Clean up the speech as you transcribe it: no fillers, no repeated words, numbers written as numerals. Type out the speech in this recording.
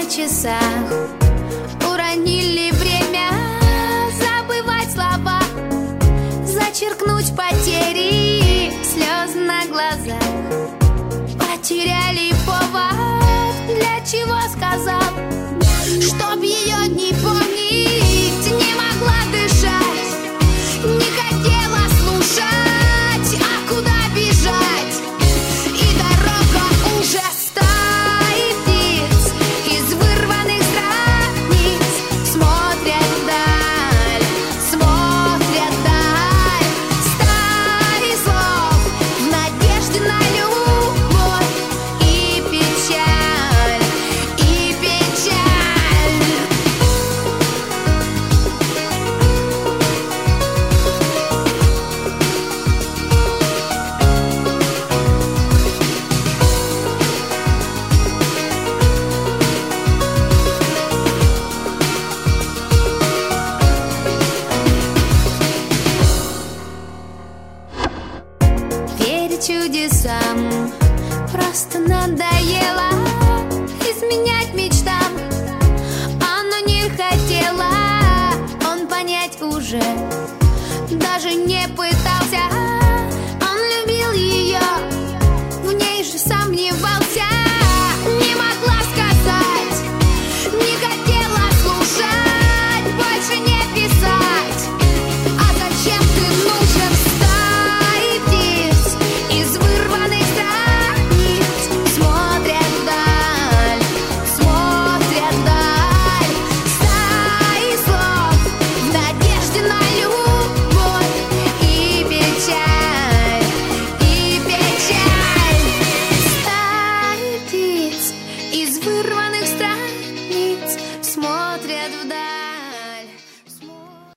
часах уронили время забывать слова, зачеркнуть потери, слез на глазах. Потеряли повод, для чего сказал, чтоб ее не помнить, не могла дышать, не хотела слушать, а куда бежать? И дорога уже стаи птиц из вырванных страниц смотрят вдаль, смотрят вдаль. Стаи слов в надежде на любовь и печаль, и печаль. Верить чудесам просто надоело, изменять мечтам она не хотела. Он понять уже даже не пытался. Он любил ее, в ней же сомневался. Не могла сказать, не хотела слушать, больше не писать. А зачем ты нужен? Стаи птиц из вырванных страниц смотрят вдаль, смотрят вдаль. Стаи слов в надежде на любовь и печаль, и печаль. Стаи птиц из вырванных страниц смотрят вдаль.